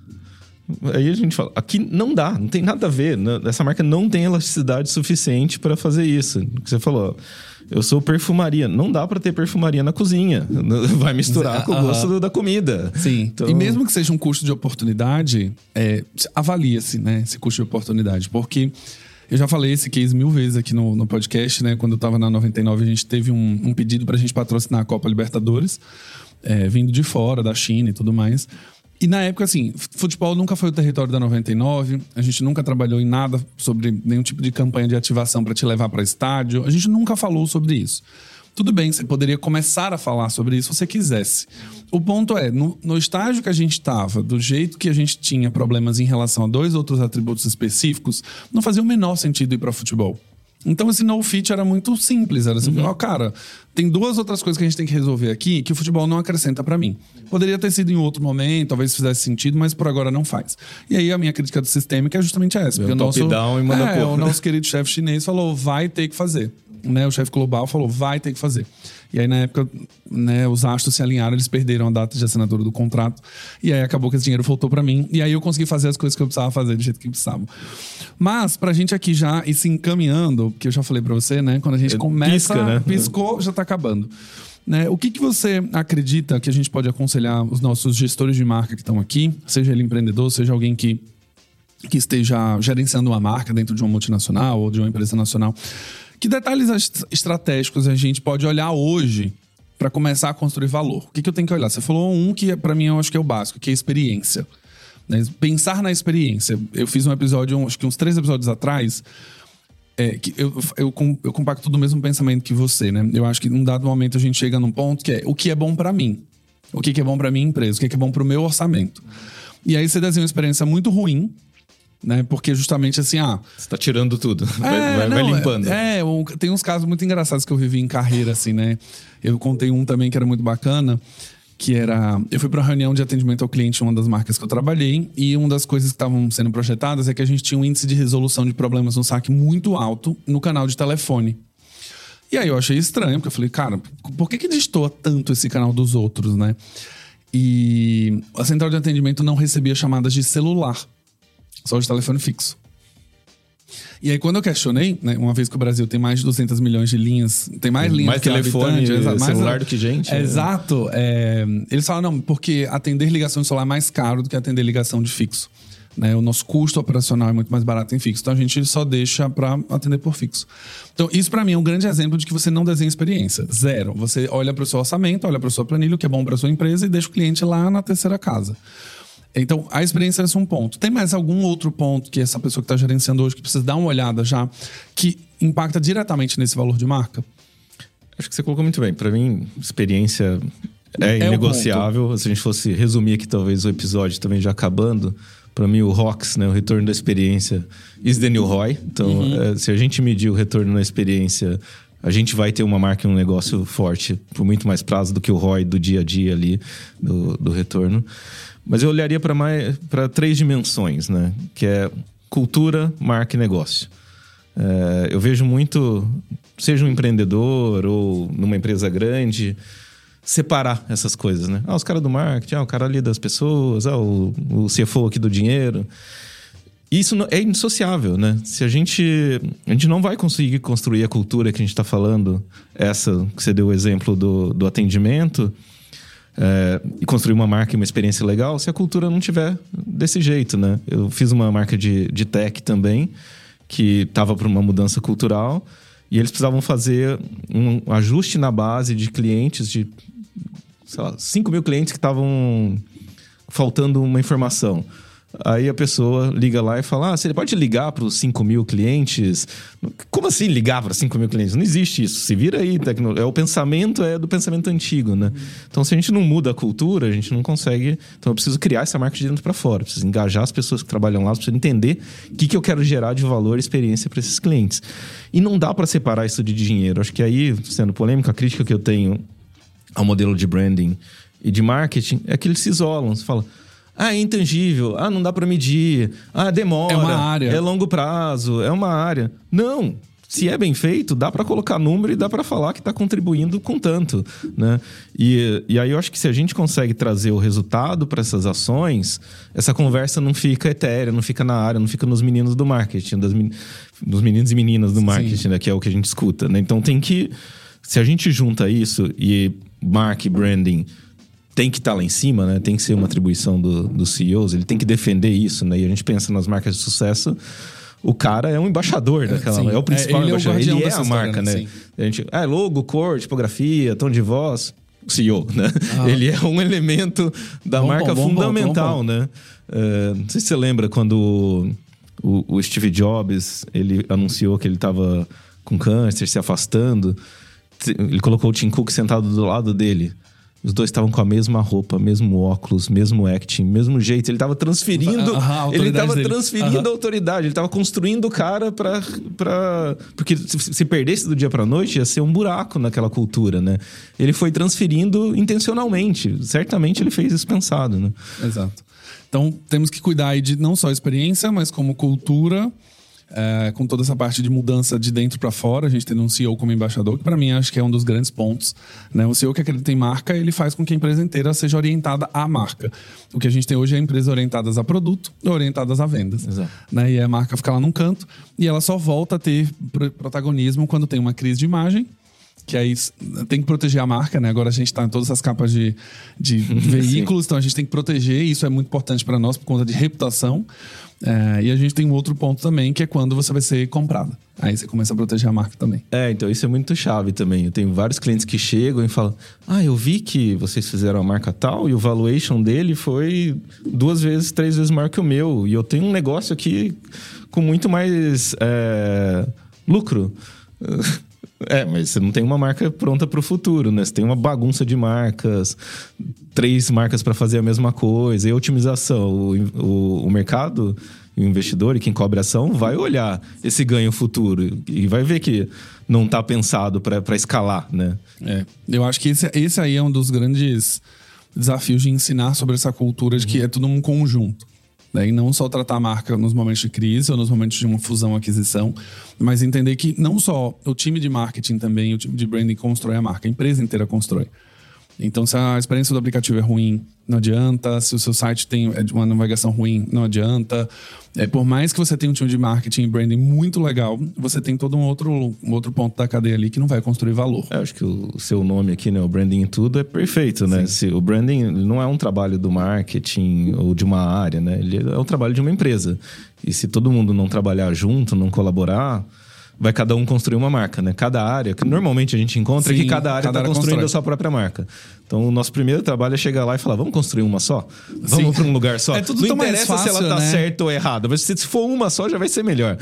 Aí a gente fala, aqui não dá, não tem nada a ver. Essa marca não tem elasticidade suficiente para fazer isso. O que você falou, eu sou perfumaria. Não dá para ter perfumaria na cozinha. Vai misturar uh-huh. com o gosto da comida. Sim. Então... E mesmo que seja um custo de oportunidade, é, avalia-se, né, esse custo de oportunidade. Porque eu já falei esse case mil vezes aqui no, no podcast, né? Quando eu tava na noventa e nove, a gente teve um, um pedido pra gente patrocinar a Copa Libertadores, é, vindo de fora, da China e tudo mais. E na época, assim, futebol nunca foi o território da noventa e nove. A gente nunca trabalhou em nada sobre nenhum tipo de campanha de ativação para te levar para estádio. A gente nunca falou sobre isso. Tudo bem, você poderia começar a falar sobre isso se você quisesse. O ponto é, no, no estágio que a gente estava, do jeito que a gente tinha problemas em relação a dois outros atributos específicos, não fazia o menor sentido ir para futebol. Então esse no fit era muito simples, era assim, uhum. oh, cara, tem duas outras coisas que a gente tem que resolver aqui que o futebol não acrescenta pra mim. Poderia ter sido em outro momento, talvez fizesse sentido, mas por agora não faz. E aí a minha crítica do sistêmica é justamente essa. Porque o nosso, down e manda é, o nosso querido chefe chinês falou, vai ter que fazer. Né, o chefe global falou, vai ter que fazer. E aí, na época, né, os astros se alinharam, eles perderam a data de assinatura do contrato. E aí, acabou que esse dinheiro voltou pra mim. E aí, eu consegui fazer as coisas que eu precisava fazer do jeito que precisava. Mas, pra gente aqui já ir se encaminhando, porque eu já falei pra você, né? Quando a gente começa... Pisca, né? Piscou, já tá acabando. Né, o que, que você acredita que a gente pode aconselhar os nossos gestores de marca que estão aqui? Seja ele empreendedor, seja alguém que, que esteja gerenciando uma marca dentro de uma multinacional ou de uma empresa nacional. Que detalhes estratégicos a gente pode olhar hoje para começar a construir valor? O que, que eu tenho que olhar? Você falou um que, para mim, eu acho que é o básico, que é a experiência. Né? Pensar na experiência. Eu fiz um episódio, acho que uns três episódios atrás, é, que eu, eu, eu compacto do mesmo pensamento que você. Né? Eu acho que num dado momento a gente chega num ponto que é o que é bom para mim. O que, que é bom para minha empresa? O que, que é bom para o meu orçamento? E aí você desenha uma experiência muito ruim, né? Porque justamente assim, ah... Você tá tirando tudo, vai, é, vai, não, vai limpando. É, é, tem uns casos muito engraçados que eu vivi em carreira, assim, né? Eu contei um também que era muito bacana, que era... Eu fui para uma reunião de atendimento ao cliente, uma das marcas que eu trabalhei, e uma das coisas que estavam sendo projetadas é que a gente tinha um índice de resolução de problemas no saque muito alto no canal de telefone. E aí eu achei estranho, porque eu falei, cara, por que que destoa tanto esse canal dos outros, né? E a central de atendimento não recebia chamadas de celular, só de telefone fixo. E aí, quando eu questionei, né, uma vez que o Brasil tem mais de duzentos milhões de linhas, tem mais linhas mais que telefone, habitante, mais celular do que gente. É, é. Exato. É, eles falam, não, porque atender ligação de celular é mais caro do que atender ligação de fixo. Né? O nosso custo operacional é muito mais barato em fixo. Então, a gente só deixa para atender por fixo. Então, isso para mim é um grande exemplo de que você não desenha experiência. Zero. Você olha para o seu orçamento, olha para a sua planilha, o que é bom para a sua empresa e deixa o cliente lá na terceira casa. Então, a experiência é um ponto. Tem mais algum outro ponto que essa pessoa que está gerenciando hoje, que precisa dar uma olhada já, que impacta diretamente nesse valor de marca? Acho que você colocou muito bem. Para mim, experiência é, é inegociável. Se a gente fosse resumir aqui, talvez, o episódio também já acabando... Para mim, o R O X, né, o retorno da experiência, is the new R O I. Então, uhum. é, se a gente medir o retorno na experiência, a gente vai ter uma marca e um negócio forte por muito mais prazo do que o R O I do dia a dia ali, do, do retorno. Mas eu olharia para três dimensões, né? Que é cultura, marca e negócio. É, eu vejo muito, seja um empreendedor ou numa empresa grande... separar essas coisas, né? Ah, os caras do marketing, ah, o cara ali das pessoas, ah, o, o C F O aqui do dinheiro. Isso é indissociável, né? Se a gente... A gente não vai conseguir construir a cultura que a gente está falando, essa que você deu o exemplo do, do atendimento, é, e construir uma marca e uma experiência legal, se a cultura não tiver desse jeito, né? Eu fiz uma marca de, de tech também, que estava para uma mudança cultural, e eles precisavam fazer um ajuste na base de clientes, de, sei lá, cinco mil clientes que estavam faltando uma informação. Aí a pessoa liga lá e fala, ah, você pode ligar para os cinco mil clientes? Como assim ligar para cinco mil clientes? Não existe isso. Se vira aí, tecno... é o pensamento é do pensamento antigo, né? Uhum. Então, se a gente não muda a cultura, a gente não consegue... Então, eu preciso criar essa marca de dentro para fora. Eu preciso engajar as pessoas que trabalham lá, eu preciso entender o que, que eu quero gerar de valor e experiência para esses clientes. E não dá para separar isso de dinheiro. Acho que aí, sendo polêmica, a crítica que eu tenho ao modelo de branding e de marketing é que eles se isolam. Você fala... Ah, é intangível. Ah, não dá para medir. Ah, demora. É uma área. É longo prazo. É uma área. Não. Se é bem feito, dá para colocar número e dá para falar que está contribuindo com tanto, né? E, e aí eu acho que se a gente consegue trazer o resultado para essas ações, essa conversa não fica etérea, não fica na área, não fica nos meninos do marketing, das, dos meninos e meninas do marketing, né? Que é o que a gente escuta, né? Então tem que... Se a gente junta isso e marca e branding... tem que estar lá em cima, né? Tem que ser uma atribuição do, dos C E Os, ele tem que defender isso, né? E a gente pensa nas marcas de sucesso, o cara é um embaixador daquela... É, é o principal é, ele embaixador, é ele é a marca, história, né? A gente, ah, logo, cor, tipografia, tom de voz, C E O, né? Ah. Ele é um elemento da bom, marca bom, fundamental, bom, bom, bom. né? Uh, não sei se você lembra quando o, o Steve Jobs, ele anunciou que ele estava com câncer, se afastando, ele colocou o Tim Cook sentado do lado dele. Os dois estavam com a mesma roupa, mesmo óculos, mesmo acting, mesmo jeito. Ele estava transferindo... Uhum, ele estava transferindo uhum. a autoridade. Ele estava construindo o cara para... Pra... Porque se, se perdesse do dia para noite, ia ser um buraco naquela cultura, né? Ele foi transferindo intencionalmente. Certamente ele fez isso pensado, né? Exato. Então, temos que cuidar aí de não só experiência, mas como cultura... É, com toda essa parte de mudança de dentro para fora, a gente tendo um C E O como embaixador, que para mim acho que é um dos grandes pontos, né? O C E O que acredita em marca, ele faz com que a empresa inteira seja orientada à marca. O que a gente tem hoje é empresas orientadas a produto e orientadas a vendas. Exato. Né? E a marca fica lá num canto e ela só volta a ter protagonismo quando tem uma crise de imagem, que aí tem que proteger a marca, né? Agora a gente está em todas as capas de, de veículos, então a gente tem que proteger, e isso é muito importante para nós por conta de reputação. É, e a gente tem um outro ponto também, que é quando você vai ser comprado. Aí você começa a proteger a marca também. É, então isso é muito chave também. Eu tenho vários clientes que chegam e falam: ah, eu vi que vocês fizeram a marca tal e o valuation dele foi duas vezes, três vezes maior que o meu. E eu tenho um negócio aqui com muito mais é, lucro. É, mas você não tem uma marca pronta para o futuro, né? Você tem uma bagunça de marcas, três marcas para fazer a mesma coisa, e otimização. O, o, o mercado, o investidor e quem cobre ação vai olhar esse ganho futuro e vai ver que não está pensado para escalar, né? É, eu acho que esse, esse aí é um dos grandes desafios de ensinar sobre essa cultura de que é tudo um conjunto. Né? E não só tratar a marca nos momentos de crise ou nos momentos de uma fusão, aquisição, mas entender que não só o time de marketing também, o time de branding constrói a marca, a empresa inteira constrói. Então, se a experiência do aplicativo é ruim, não adianta. Se o seu site tem uma navegação ruim, não adianta. É, por mais que você tenha um time de marketing e branding muito legal, você tem todo um outro, um outro ponto da cadeia ali que não vai construir valor. Eu acho que o seu nome aqui, né, o Branding em Tudo, é perfeito, né? Se, o branding não é um trabalho do marketing ou de uma área, né? Ele é o trabalho de uma empresa. E se todo mundo não trabalhar junto, não colaborar, vai cada um construir uma marca, né? Cada área, que normalmente a gente encontra, Sim, é que cada área está construindo constrói. a sua própria marca. Então, o nosso primeiro trabalho é chegar lá e falar, vamos construir uma só? Vamos para um lugar só? É tudo Não tão interessa mais fácil, se ela tá né? certa ou errada, mas se for uma só, já vai ser melhor.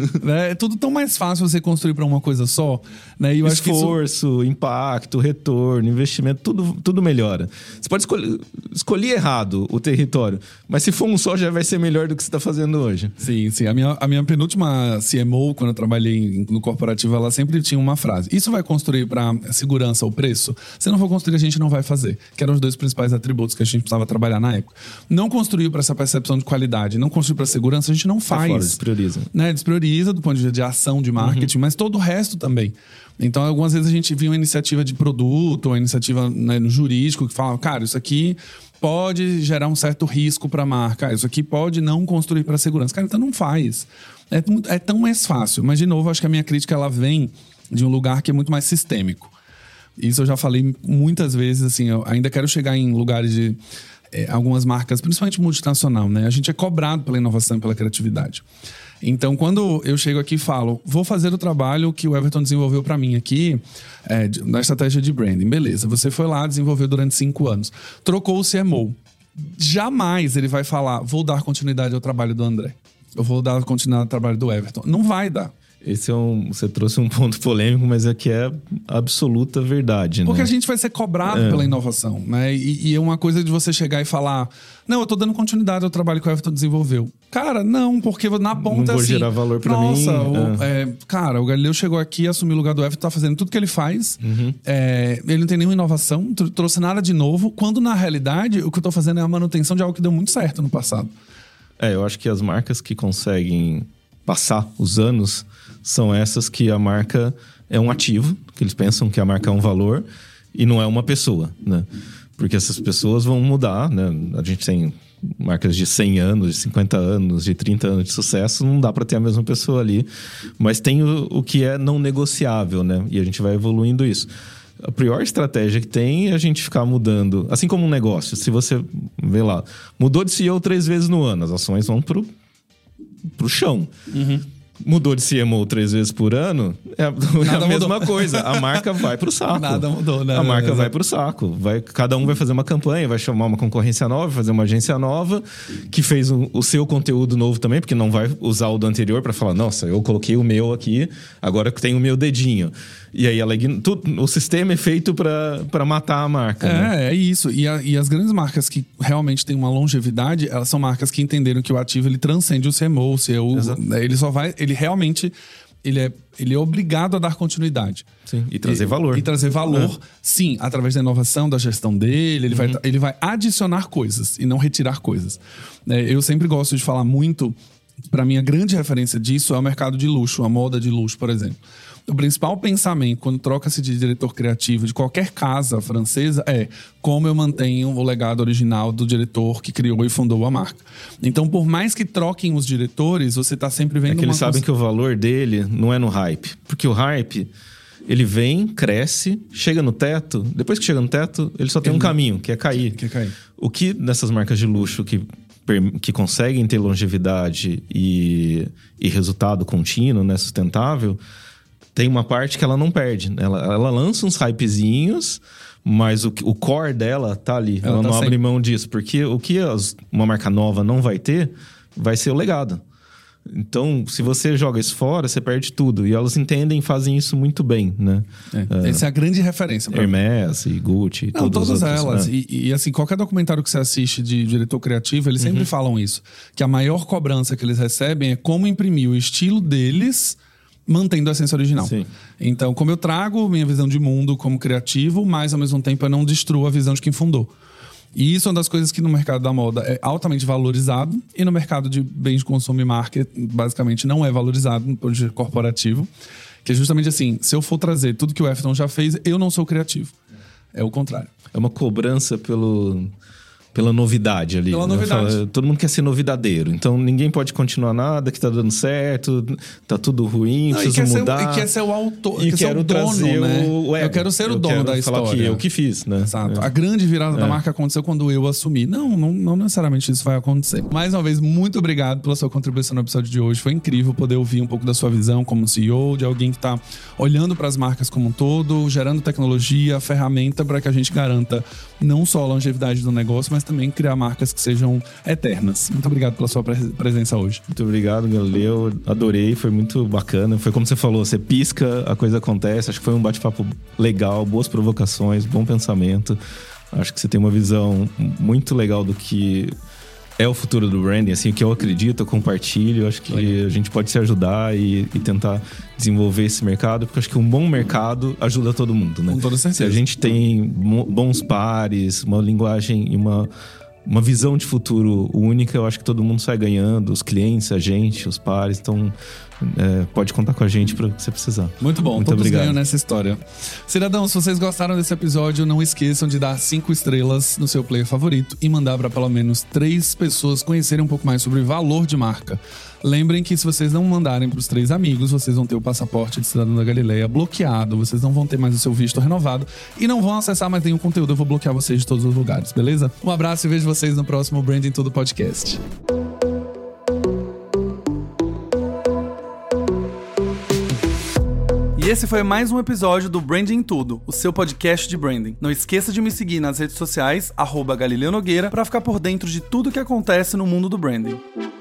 É tudo tão mais fácil você construir para uma coisa só, né? E eu Esforço, acho que isso... impacto, retorno, investimento, tudo, tudo melhora. Você pode escolher, escolher errado o território, mas se for um só, já vai ser melhor do que você está fazendo hoje. Sim, sim. A minha, a minha penúltima C M O, quando eu trabalhei no corporativo, ela sempre tinha uma frase. Isso vai construir para segurança o preço? Se não for construir, a gente não vai fazer. Que eram os dois principais atributos que a gente precisava trabalhar na época. Não construiu para essa percepção de qualidade, não construiu para segurança, a gente não faz. É fora, desprioriza. Né? Desprioriza do ponto de vista de ação de marketing, uhum. mas todo o resto também. Então, algumas vezes a gente via uma iniciativa de produto, uma iniciativa, né, no jurídico, que fala, cara, isso aqui pode gerar um certo risco para a marca, isso aqui pode não construir para segurança. Cara, então não faz. É, é tão mais fácil. Mas, de novo, acho que a minha crítica ela vem de um lugar que é muito mais sistêmico. Isso eu já falei muitas vezes, assim, eu ainda quero chegar em lugares de é, algumas marcas, principalmente multinacional, né? A gente é cobrado pela inovação e pela criatividade. Então, quando eu chego aqui e falo, vou fazer o trabalho que o Everton desenvolveu para mim aqui, é, de, na estratégia de branding. Beleza, você foi lá, desenvolveu durante cinco anos. Trocou o C M O. Jamais ele vai falar, vou dar continuidade ao trabalho do André. Eu vou dar continuidade ao trabalho do Everton. Não vai dar. Esse é um, você trouxe um ponto polêmico, mas é que é absoluta verdade, Porque né? a gente vai ser cobrado é. pela inovação, né? E, e é uma coisa de você chegar e falar, não, eu tô dando continuidade ao trabalho que o Everton desenvolveu. Cara, não, porque na ponta não vou assim... gerar valor pra nossa, mim. o, é. É, cara, o Galileu chegou aqui, assumiu o lugar do Everton, tá fazendo tudo que ele faz. Uhum. É, ele não tem nenhuma inovação, trouxe nada de novo, quando na realidade o que eu tô fazendo é a manutenção de algo que deu muito certo no passado. É, eu acho que as marcas que conseguem passar os anos são essas que a marca é um ativo, que eles pensam que a marca é um valor e não é uma pessoa, né? Porque essas pessoas vão mudar, né? A gente tem marcas de cem anos, de cinquenta anos, de trinta anos de sucesso, não dá para ter a mesma pessoa ali, mas tem o, o que é não negociável, né? E a gente vai evoluindo isso. A pior estratégia que tem é a gente ficar mudando, assim como um negócio. Se você, vê lá, mudou de C E O três vezes no ano, as ações vão pro, pro chão. Uhum. Mudou de C M O três vezes por ano, é a, é a mesma coisa. A marca vai pro saco. Nada mudou, né? A marca vai pro saco. Vai, cada um vai fazer uma campanha, vai chamar uma concorrência nova, vai fazer uma agência nova, que fez um, o seu conteúdo novo também, porque não vai usar o do anterior para falar, nossa, eu coloquei o meu aqui, agora que tem o meu dedinho. E aí ela, tudo, o sistema é feito para matar a marca. É, né? é isso. E, a, e as grandes marcas que realmente têm uma longevidade, elas são marcas que entenderam que o ativo ele transcende o C M O, o C E O. Ele só vai. Ele realmente. Ele é, ele é obrigado a dar continuidade. Sim, e trazer e, valor. E trazer valor, é. sim, através da inovação, da gestão dele. Ele, uhum. vai, ele vai adicionar coisas e não retirar coisas. É, eu sempre gosto de falar muito. Para mim, a grande referência disso é o mercado de luxo, a moda de luxo, por exemplo. O principal pensamento, quando troca-se de diretor criativo de qualquer casa francesa, é como eu mantenho o legado original do diretor que criou e fundou a marca. Então, por mais que troquem os diretores, você está sempre vendo... É que eles uma sabem cons... que o valor dele não é no hype. Porque o hype, ele vem, cresce, chega no teto. Depois que chega no teto, ele só tem ele... um caminho, que é cair. Que é cair. O que nessas marcas de luxo que... que conseguem ter longevidade e, e resultado contínuo, né, sustentável, tem uma parte que ela não perde. Ela, ela lança uns hypezinhos, mas o, o core dela tá ali. Ela, ela tá não sempre... abre mão disso. Porque o que as, uma marca nova não vai ter, vai ser o legado. Então, se você joga isso fora, você perde tudo. E elas entendem e fazem isso muito bem, né? É, essa é a grande referência. Pra Hermès e Gucci e todas, todas outras, elas. Né? E, e assim, qualquer documentário que você assiste de diretor criativo, eles sempre uhum. falam isso. Que a maior cobrança que eles recebem é como imprimir o estilo deles... mantendo a essência original. Sim. Então, como eu trago minha visão de mundo como criativo, mas ao mesmo tempo eu não destruo a visão de quem fundou. E isso é uma das coisas que no mercado da moda é altamente valorizado e no mercado de bens de consumo e marketing, basicamente, não é valorizado no ponto de vista corporativo. Que é justamente assim, se eu for trazer tudo que o Everton já fez, eu não sou criativo. É o contrário. É uma cobrança pelo... Pela novidade ali. Pela né? novidade. Fala, todo mundo quer ser novidadeiro. Então, ninguém pode continuar nada que tá dando certo, tá tudo ruim, Não, precisa e mudar. Ser, e quer ser o autor, e quer quero ser o dono, trazer né? o ego. Eu quero ser o eu dono quero da história. falar que eu que fiz, né? Exato. É. A grande virada É. da marca aconteceu quando eu assumi. Não, não, não necessariamente isso vai acontecer. Mais uma vez, muito obrigado pela sua contribuição no episódio de hoje. Foi incrível poder ouvir um pouco da sua visão como C E O, de alguém que tá olhando para as marcas como um todo, gerando tecnologia, ferramenta para que a gente garanta não só a longevidade do negócio, mas também criar marcas que sejam eternas. Muito obrigado pela sua presença hoje. Muito obrigado, Galileu. Adorei, foi muito bacana. Foi como você falou, você pisca, a coisa acontece. Acho que foi um bate-papo legal, boas provocações, bom pensamento. Acho que você tem uma visão muito legal do que é o futuro do branding, assim, o que eu acredito, eu compartilho. Acho que legal. A gente pode se ajudar e, e tentar desenvolver esse mercado, porque acho que um bom mercado ajuda todo mundo, né? Com toda certeza. Se a gente tem bons pares, uma linguagem e uma... uma visão de futuro única, eu acho que todo mundo sai ganhando, os clientes, a gente, os pares, então é, pode contar com a gente para o que você precisar. Muito bom, Muito todos obrigado. ganham nessa história. Cidadãos, se vocês gostaram desse episódio, não esqueçam de dar cinco estrelas no seu player favorito e mandar para pelo menos três pessoas conhecerem um pouco mais sobre valor de marca. Lembrem que se vocês não mandarem para os três amigos, vocês vão ter o passaporte de cidadão da Galileia bloqueado, vocês não vão ter mais o seu visto renovado e não vão acessar mais nenhum conteúdo. Eu vou bloquear vocês de todos os lugares, beleza? Um abraço e vejo vocês no próximo Branding Tudo Podcast. E esse foi mais um episódio do Branding Tudo, o seu podcast de branding. Não esqueça de me seguir nas redes sociais, arroba Galileu Nogueira, para ficar por dentro de tudo que acontece no mundo do branding.